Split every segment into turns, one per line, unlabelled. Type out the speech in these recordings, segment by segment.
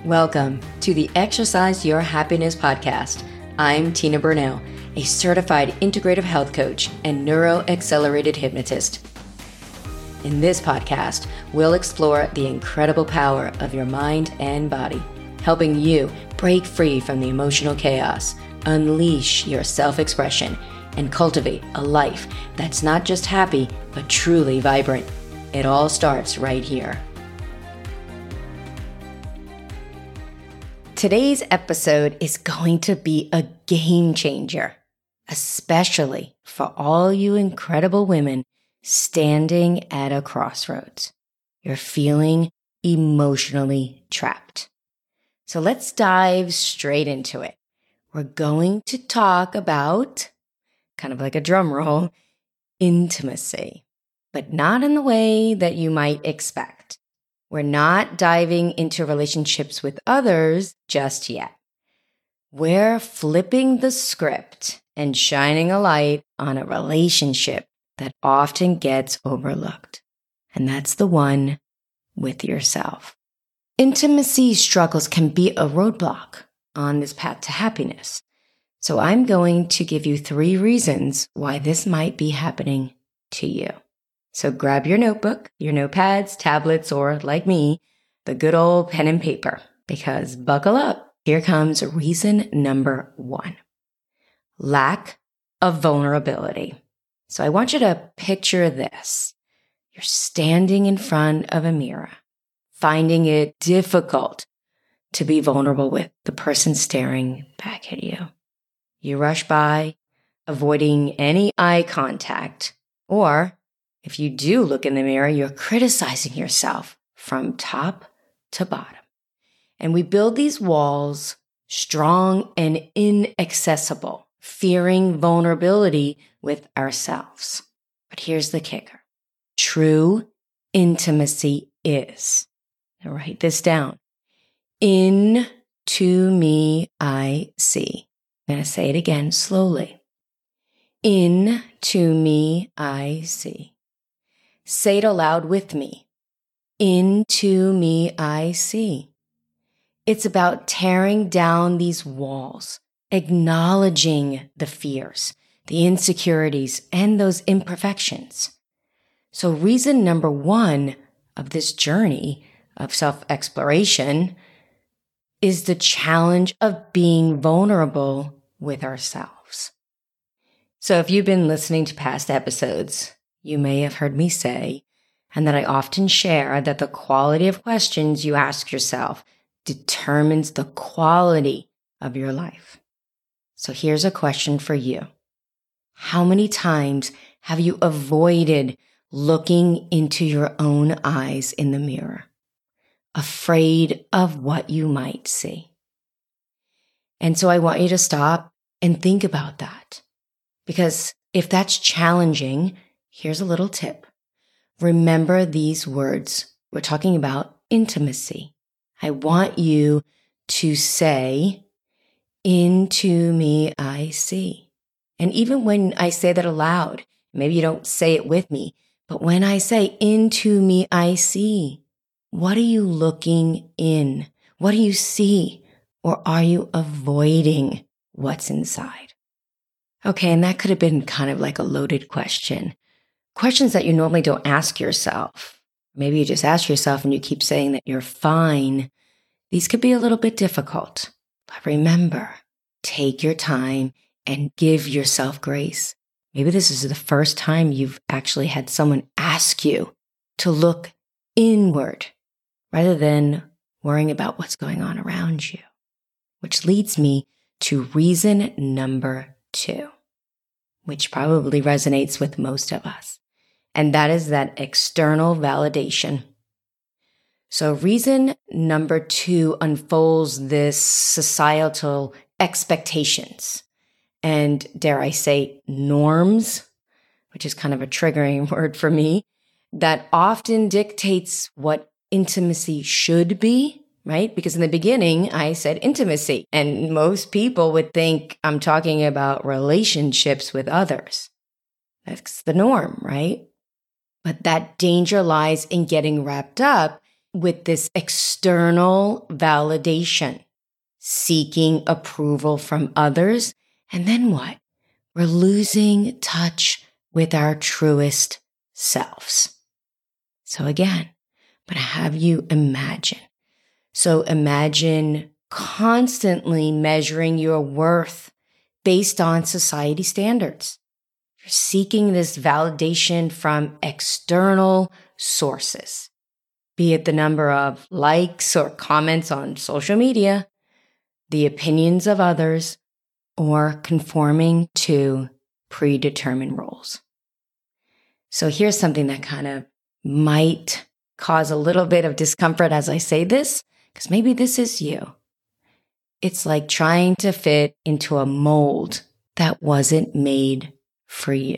Welcome to the Exercise Your Happiness podcast. I'm Tina Burnell, a certified integrative health coach and neuro-accelerated hypnotist. In this podcast, we'll explore the incredible power of your mind and body, helping you break free from the emotional chaos, unleash your self-expression, and cultivate a life that's not just happy, but truly vibrant. It all starts right here. Today's episode is going to be a game changer, especially for all you incredible women standing at a crossroads. You're feeling emotionally trapped. So let's dive straight into it. We're going to talk about, kind of like a drum roll, intimacy, but not in the way that you might expect. We're not diving into relationships with others just yet. We're flipping the script and shining a light on a relationship that often gets overlooked. And that's the one with yourself. Intimacy struggles can be a roadblock on this path to happiness. So I'm going to give you 3 reasons why this might be happening to you. So grab your notebook, your notepads, tablets, or like me, the good old pen and paper, because buckle up. Here comes reason number 1. Lack of vulnerability. So I want you to picture this. You're standing in front of a mirror, finding it difficult to be vulnerable with the person staring back at you. You rush by, avoiding any eye contact, or if you do look in the mirror, you're criticizing yourself from top to bottom. And we build these walls strong and inaccessible, fearing vulnerability with ourselves. But here's the kicker. True intimacy is, now write this down, into me I see. I'm going to say it again slowly. Into me I see. Say it aloud with me. Into me I see. It's about tearing down these walls, acknowledging the fears, the insecurities, and those imperfections. So reason number 1 of this journey of self-exploration is the challenge of being vulnerable with ourselves. So if you've been listening to past episodes, you may have heard me say, and that I often share, that the quality of questions you ask yourself determines the quality of your life. So here's a question for you. How many times have you avoided looking into your own eyes in the mirror, afraid of what you might see? And so I want you to stop and think about that. Because if that's challenging, here's a little tip. Remember these words. We're talking about intimacy. I want you to say, into me I see. And even when I say that aloud, maybe you don't say it with me, but when I say, into me I see, what are you looking in? What do you see? Or are you avoiding what's inside? Okay, and that could have been kind of like a loaded question. Questions that you normally don't ask yourself. Maybe you just ask yourself and you keep saying that you're fine. These could be a little bit difficult. But remember, take your time and give yourself grace. Maybe this is the first time you've actually had someone ask you to look inward rather than worrying about what's going on around you. Which leads me to reason number 2, which probably resonates with most of us. And that is that external validation. So reason number 2 unfolds this societal expectations and, dare I say, norms, which is kind of a triggering word for me, that often dictates what intimacy should be, right? Because in the beginning, I said intimacy, and most people would think I'm talking about relationships with others. That's the norm, right? But that danger lies in getting wrapped up with this external validation, seeking approval from others. And then what? We're losing touch with our truest selves. So again, but have you imagine. So imagine constantly measuring your worth based on society standards. You're seeking this validation from external sources, be it the number of likes or comments on social media, the opinions of others, or conforming to predetermined roles. So here's something that kind of might cause a little bit of discomfort as I say this, because maybe this is you. It's like trying to fit into a mold that wasn't made for you.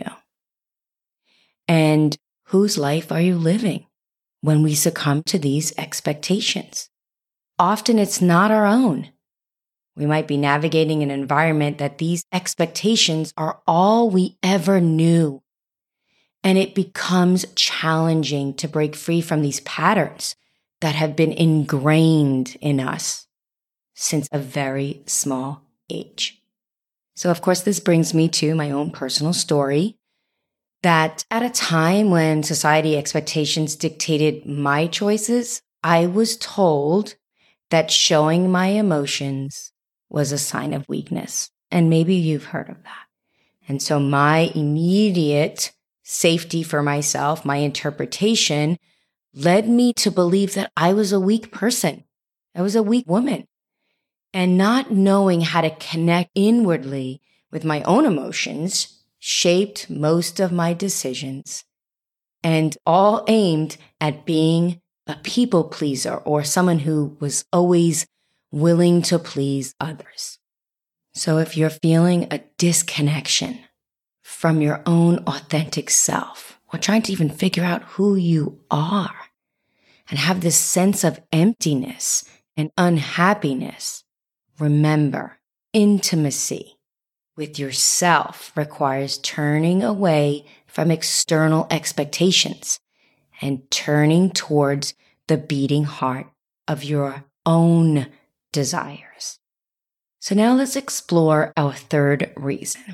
And whose life are you living when we succumb to these expectations? Often it's not our own. We might be navigating an environment that these expectations are all we ever knew. And it becomes challenging to break free from these patterns that have been ingrained in us since a very small age. So, of course, this brings me to my own personal story that at a time when society expectations dictated my choices, I was told that showing my emotions was a sign of weakness. And maybe you've heard of that. And so my immediate safety for myself, my interpretation, led me to believe that I was a weak person. I was a weak woman. And not knowing how to connect inwardly with my own emotions shaped most of my decisions, and all aimed at being a people pleaser or someone who was always willing to please others. So if you're feeling a disconnection from your own authentic self, or trying to even figure out who you are, and have this sense of emptiness and unhappiness, remember, intimacy with yourself requires turning away from external expectations and turning towards the beating heart of your own desires. So now let's explore our third reason.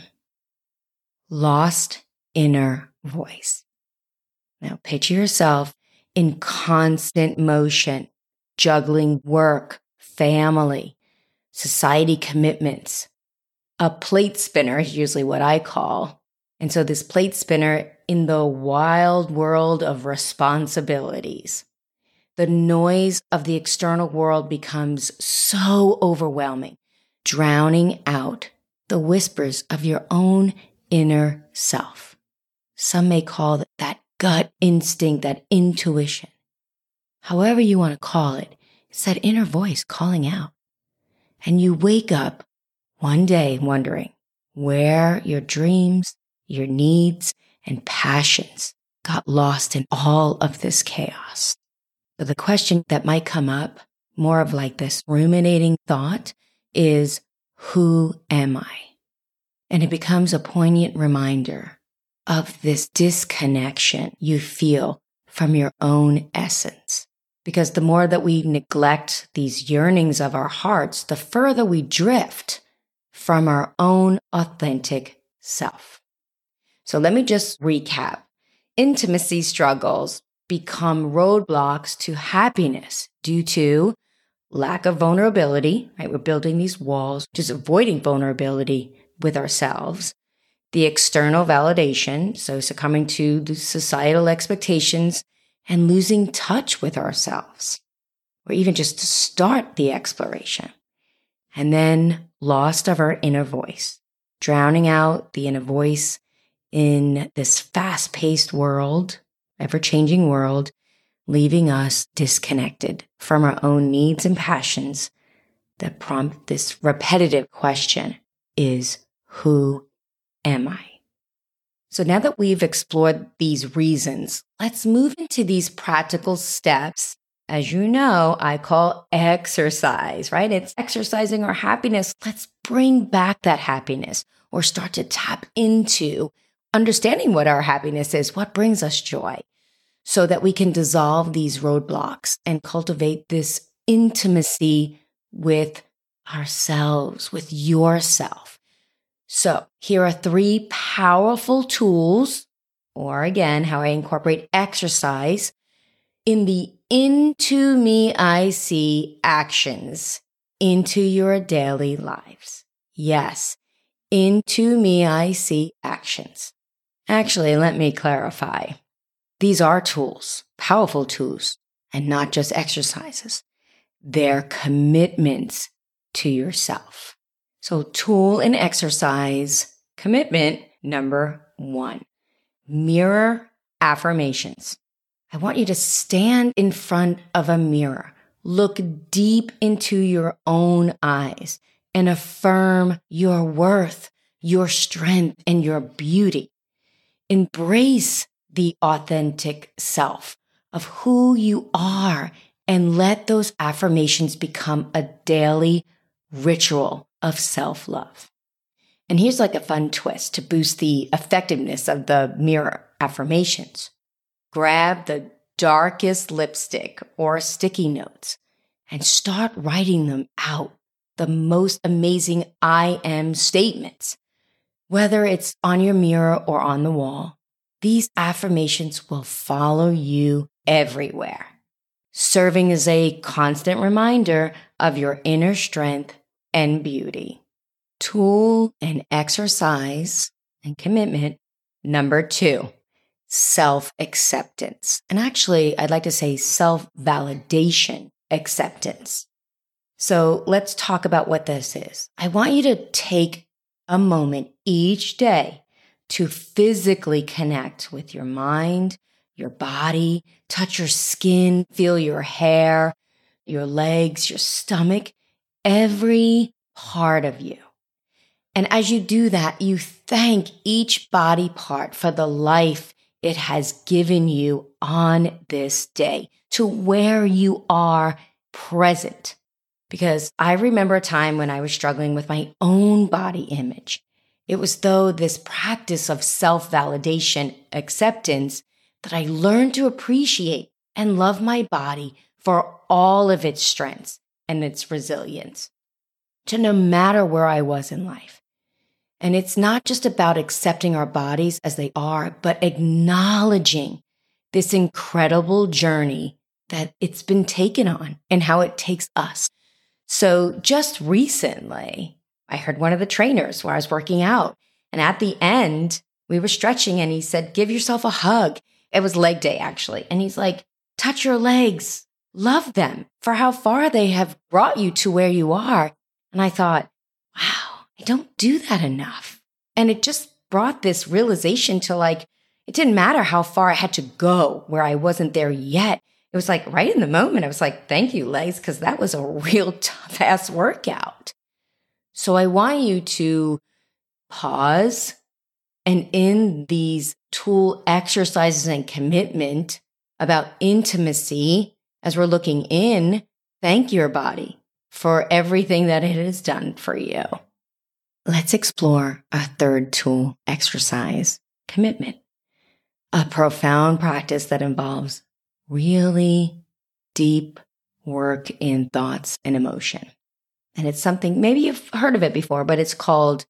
Lost inner voice. Now picture yourself in constant motion, juggling work, family, society commitments. A plate spinner is usually what I call. And so this plate spinner in the wild world of responsibilities. The noise of the external world becomes so overwhelming, drowning out the whispers of your own inner self. Some may call that gut instinct, that intuition. However you want to call it, it's that inner voice calling out. And you wake up one day wondering where your dreams, your needs, and passions got lost in all of this chaos. So the question that might come up, more of like this ruminating thought, is, who am I? And it becomes a poignant reminder of this disconnection you feel from your own essence. Because the more that we neglect these yearnings of our hearts, the further we drift from our own authentic self. So let me just recap. Intimacy struggles become roadblocks to happiness due to lack of vulnerability, right? We're building these walls, just avoiding vulnerability with ourselves. The external validation, so succumbing to the societal expectations and losing touch with ourselves, or even just to start the exploration. And then loss of our inner voice, drowning out the inner voice in this fast-paced world, ever-changing world, leaving us disconnected from our own needs and passions that prompt this repetitive question is, who am I? So now that we've explored these reasons, let's move into these practical steps. As you know, I call exercise, right? It's exercising our happiness. Let's bring back that happiness or start to tap into understanding what our happiness is, what brings us joy. so that we can dissolve these roadblocks and cultivate this intimacy with ourselves, with yourself. So here are 3 powerful tools, or again, how I incorporate exercise in the Into Me I See actions into your daily lives. Yes, Into Me I See actions. Actually, let me clarify. These are tools, powerful tools, and not just exercises. They're commitments to yourself. So tool and exercise commitment number 1, mirror affirmations. I want you to stand in front of a mirror, look deep into your own eyes, and affirm your worth, your strength, and your beauty. Embrace the authentic self of who you are and let those affirmations become a daily ritual of self-love. And here's like a fun twist to boost the effectiveness of the mirror affirmations. Grab the darkest lipstick or sticky notes and start writing them out. The most amazing I am statements. Whether it's on your mirror or on the wall, these affirmations will follow you everywhere, serving as a constant reminder of your inner strength and beauty. Tool and exercise and commitment number 2, self-acceptance. And actually, I'd like to say self-validation acceptance. So let's talk about what this is. I want you to take a moment each day to physically connect with your mind, your body, touch your skin, feel your hair, your legs, your stomach, every part of you. And as you do that, you thank each body part for the life it has given you on this day to where you are present. Because I remember a time when I was struggling with my own body image. It was though this practice of self-validation acceptance that I learned to appreciate and love my body for all of its strengths and its resilience, to no matter where I was in life. And it's not just about accepting our bodies as they are, but acknowledging this incredible journey that it's been taken on and how it takes us. So just recently, I heard one of the trainers where I was working out, and at the end, we were stretching and he said, give yourself a hug. It was leg day actually. And he's like, touch your legs, love them for how far they have brought you to where you are. And I thought, wow, I don't do that enough. And it just brought this realization to like, it didn't matter how far I had to go where I wasn't there yet. It was like right in the moment, I was like, thank you, legs, because that was a real tough ass workout. So I want you to pause and in these tool exercises and commitment about intimacy, as we're looking in, thank your body for everything that it has done for you. Let's explore a third tool exercise, commitment, a profound practice that involves really deep work in thoughts and emotion. And it's something, maybe you've heard of it before, but it's called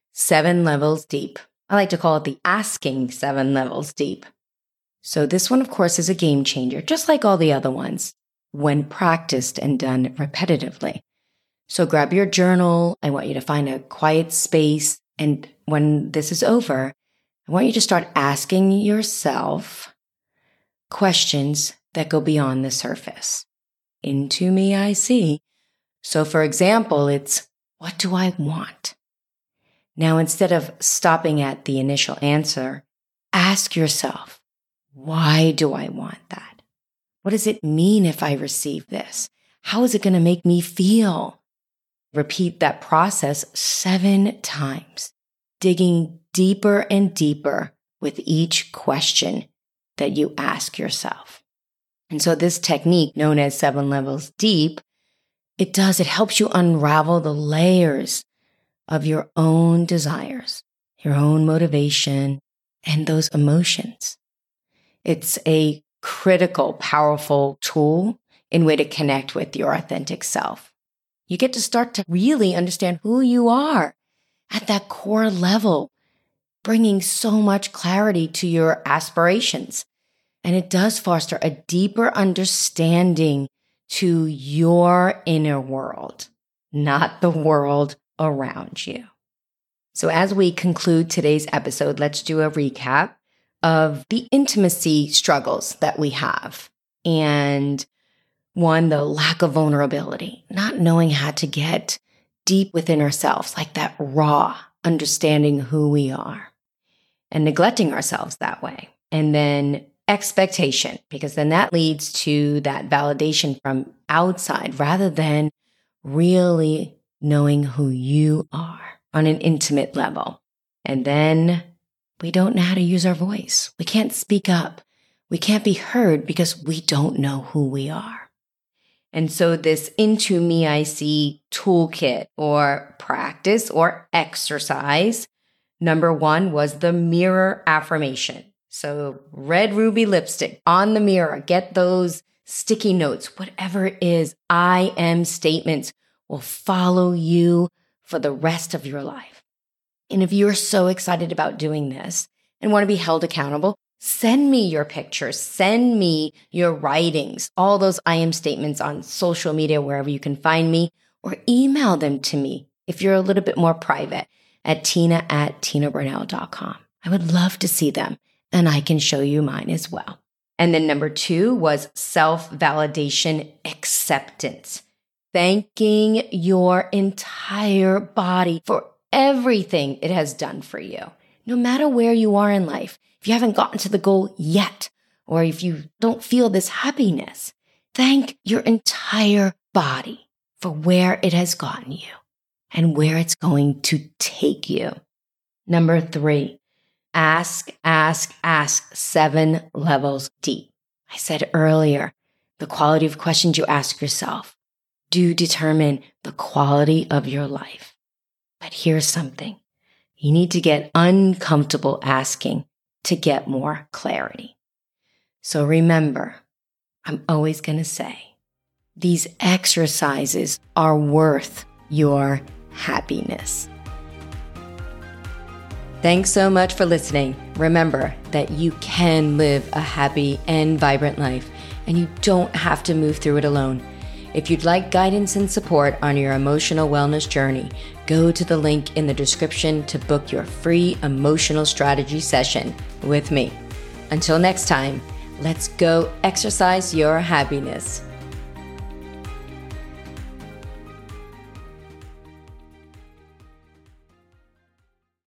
7 levels deep. I like to call it the asking 7 levels deep. So this one, of course, is a game changer, just like all the other ones, when practiced and done repetitively. So grab your journal. I want you to find a quiet space. And when this is over, I want you to start asking yourself questions that go beyond the surface. Into me, I see. So for example, it's, what do I want? Now, instead of stopping at the initial answer, ask yourself, why do I want that? What does it mean if I receive this? How is it going to make me feel? Repeat that process 7 times, digging deeper and deeper with each question that you ask yourself. And so this technique, known as 7 levels deep, it helps you unravel the layers of your own desires, your own motivation, and those emotions. It's a critical, powerful tool in way to connect with your authentic self. You get to start to really understand who you are at that core level, bringing so much clarity to your aspirations. And it does foster a deeper understanding to your inner world, not the world around you. So as we conclude today's episode, let's do a recap of the intimacy struggles that we have. And one, the lack of vulnerability, not knowing how to get deep within ourselves, like that raw understanding who we are, and neglecting ourselves that way. And then expectation, because then that leads to that validation from outside rather than really knowing who you are on an intimate level. And then we don't know how to use our voice. We can't speak up. We can't be heard because we don't know who we are. And so this Into Me I See toolkit or practice or exercise, number one was the mirror affirmation. So red ruby lipstick on the mirror, get those sticky notes, whatever it is, I am statements will follow you for the rest of your life. And if you're so excited about doing this and want to be held accountable, send me your pictures, send me your writings, all those I am statements on social media, wherever you can find me, or email them to me if you're a little bit more private at tina@tinaburnell.com. I would love to see them, and I can show you mine as well. And then number two was self-validation acceptance. Thanking your entire body for everything it has done for you. No matter where you are in life, if you haven't gotten to the goal yet, or if you don't feel this happiness, thank your entire body for where it has gotten you and where it's going to take you. Number three, ask 7 levels deep. I said earlier, the quality of questions you ask yourself do determine the quality of your life. But here's something. You need to get uncomfortable asking to get more clarity. So remember, I'm always going to say, these exercises are worth your happiness. Thanks so much for listening. Remember that you can live a happy and vibrant life, and you don't have to move through it alone. If you'd like guidance and support on your emotional wellness journey, go to the link in the description to book your free emotional strategy session with me. Until next time, let's go exercise your happiness.